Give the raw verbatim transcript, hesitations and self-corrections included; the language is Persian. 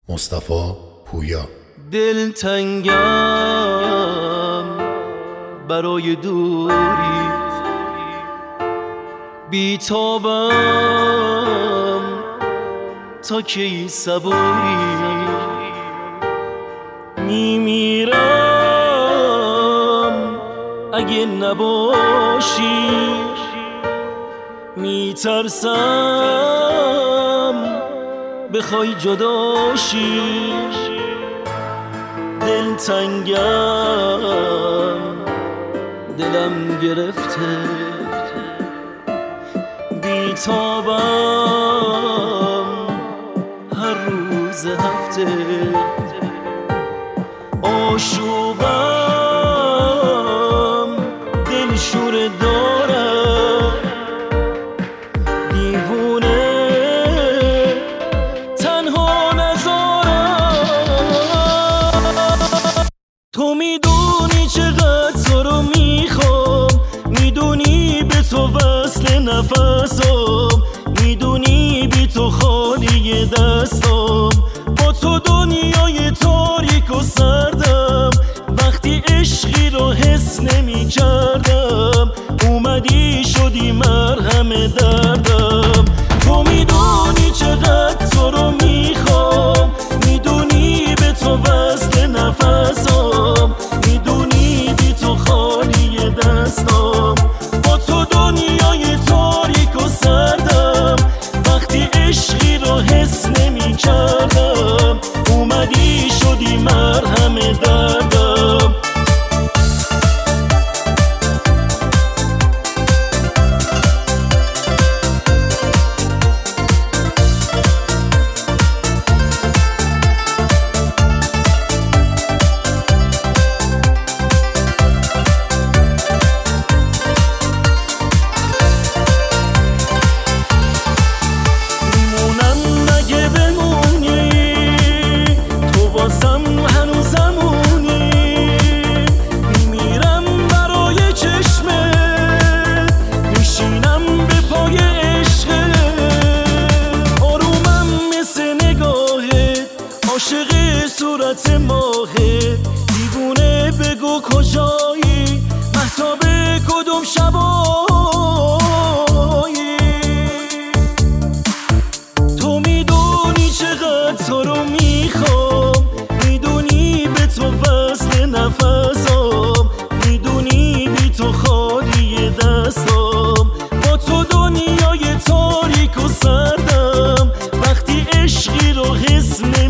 مصطفی پویا. دلتنگم برای دوریت، بیتابم تا کی صبوری، میمیرم اگه نباشی، میترسم بخوای جداشی. دلتنگم دلم گرفته، بیتابم هر روز هفته، آشوبم دلشوره دارم، دیوونه تنها نذارم. تو میدونی چقدر تو رو میخوام، میدونی به تو وصل نفسم، میدونی بی تو خالی دستم، با تو دنیای تاریک و سردم. وقتی عشقی رو حس نمی کردم، اومدی شدی مرهم دردم. تو میدونی چقدر تو رو میخوام، میدونی به تو وصل نفسم، میدونی بی تو خالی دستم، با تو دنیای تاریک و سردم. وقتی عشقی رو حس نمی کردم، اومدی شدی مرهم دردم. عاشق صورت ماهه، دیوونه بگو کجایی، مهتاب کدوم شبایی. تو میدونی چقدر تو رو میخوام، میدونی به تو وصل نفسم، میدونی بی تو خالی دستم، با تو دنیای تاریک و سردم. وقتی عشقی رو حس